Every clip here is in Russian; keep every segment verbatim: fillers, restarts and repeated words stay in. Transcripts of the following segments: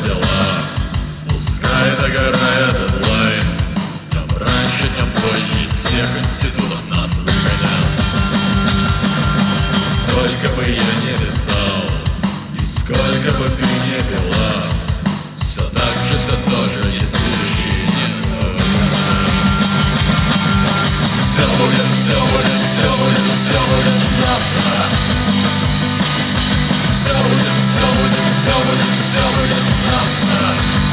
дела. Пускай догорает дедлайн, днем раньше, днем позже из всех институтов нас выгонят. Сколько бы я ни писал и сколько бы ты ни пила, все так же, все тоже есть будущее, нет. Все будет, все будет, все будет, все будет завтра. Все будет, все будет, все будет, все будет завтра.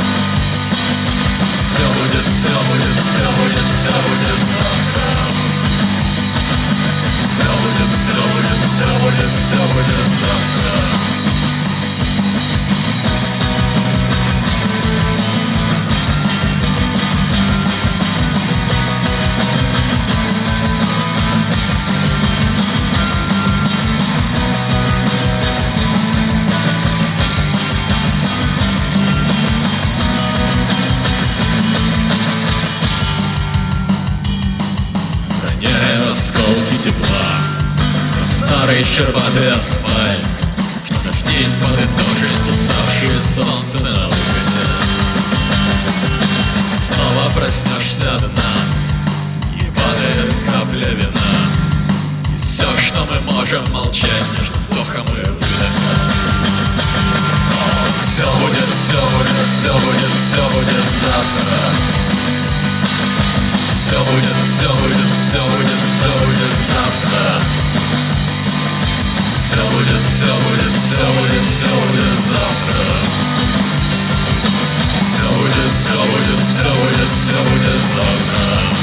Все будет, все будет, все будет, все будет завтра. Все будет, все будет, все будет, все будет завтра. Осколки тепла, старый щербатый асфальт, что наш день подытожить уставшие солнце на выходе. Снова проснешься до дна, и падает капля вина, и все, что мы можем, молчать между вдохом и выдохом. О, все будет, все будет, все будет, все будет завтра. Все будет, все будет, все будет, все будет завтра. Все будет, все будет, все будет, все будет завтра. Все будет, все будет, все будет, все будет завтра.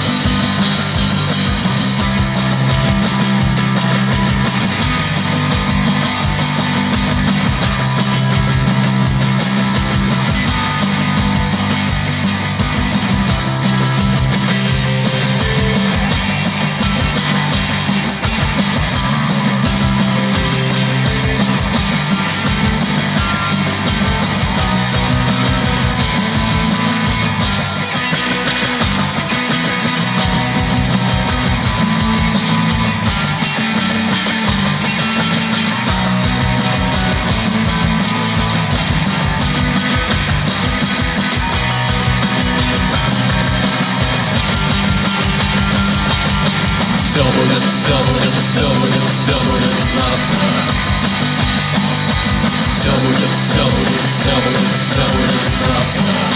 Все будет, все будет, все будет, все будет завтра. Все будет, все будет, все будет, все будет завтра.